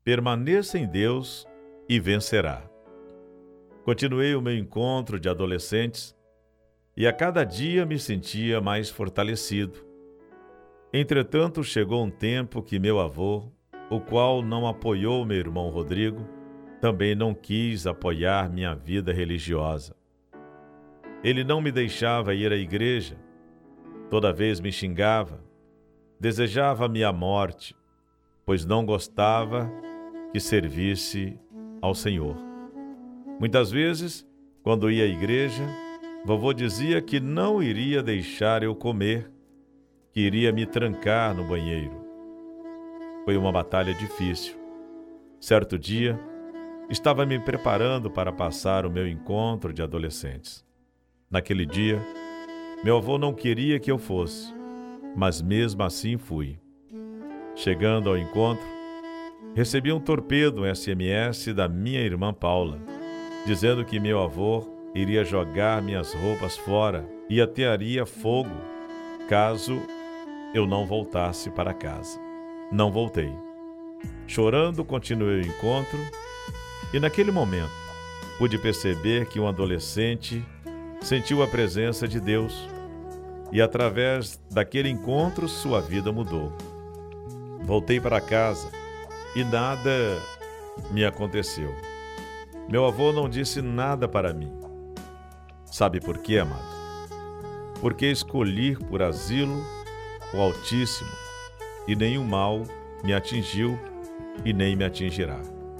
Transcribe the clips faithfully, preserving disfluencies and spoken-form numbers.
Permaneça em Deus e vencerá. Continuei o meu encontro de adolescentes e a cada dia me sentia mais fortalecido. Entretanto, chegou um tempo que meu avô, o qual não apoiou meu irmão Rodrigo, também não quis apoiar minha vida religiosa. Ele não me deixava ir à igreja, toda vez me xingava, desejava minha morte, pois não gostava que servisse ao Senhor. Muitas vezes, quando ia à igreja, vovô dizia que não iria deixar eu comer, que iria me trancar no banheiro. Foi uma batalha difícil. Certo dia, estava me preparando para passar o meu encontro de adolescentes. Naquele dia, meu avô não queria que eu fosse, mas mesmo assim fui. Chegando ao encontro, recebi um torpedo S M S da minha irmã Paula, dizendo que meu avô iria jogar minhas roupas fora e atearia fogo caso eu não voltasse para casa. Não voltei. Chorando, continuei o encontro e naquele momento pude perceber que um adolescente sentiu a presença de Deus e através daquele encontro sua vida mudou. Voltei para casa e nada me aconteceu. Meu avô não disse nada para mim. Sabe por quê, amado? Porque escolhi por asilo o Altíssimo e nenhum mal me atingiu e nem me atingirá.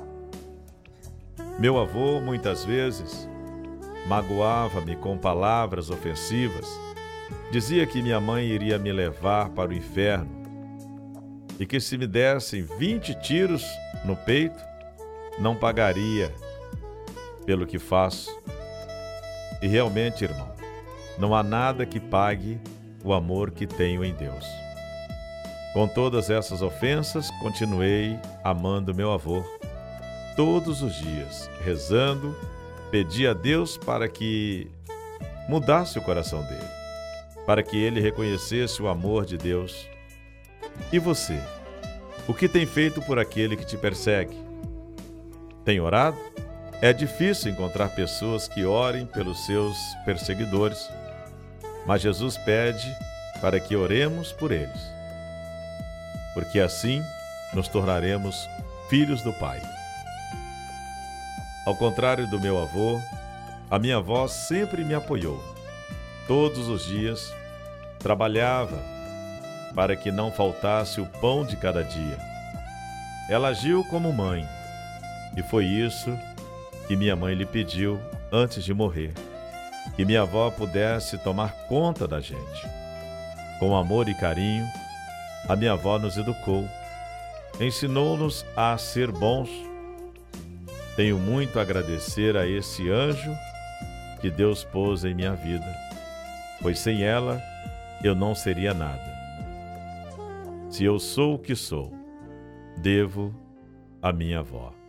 Meu avô, muitas vezes, magoava-me com palavras ofensivas, dizia que minha mãe iria me levar para o inferno e que se me dessem vinte tiros no peito, não pagaria pelo que faço. E realmente, irmão, não há nada que pague o amor que tenho em Deus. Com todas essas ofensas, continuei amando meu avô. Todos os dias, rezando, pedi a Deus para que mudasse o coração dele, para que ele reconhecesse o amor de Deus. E você? O que tem feito por aquele que te persegue? Tem orado? É difícil encontrar pessoas que orem pelos seus perseguidores, mas Jesus pede para que oremos por eles, porque assim nos tornaremos filhos do Pai. Ao contrário do meu avô, a minha avó sempre me apoiou. Todos os dias trabalhava para que não faltasse o pão de cada dia. Ela agiu como mãe, e foi isso que minha mãe lhe pediu antes de morrer, que minha avó pudesse tomar conta da gente. Com amor e carinho, a minha avó nos educou, ensinou-nos a ser bons. Tenho muito a agradecer a esse anjo que Deus pôs em minha vida, pois sem ela eu não seria nada. Se eu sou o que sou, devo à minha avó.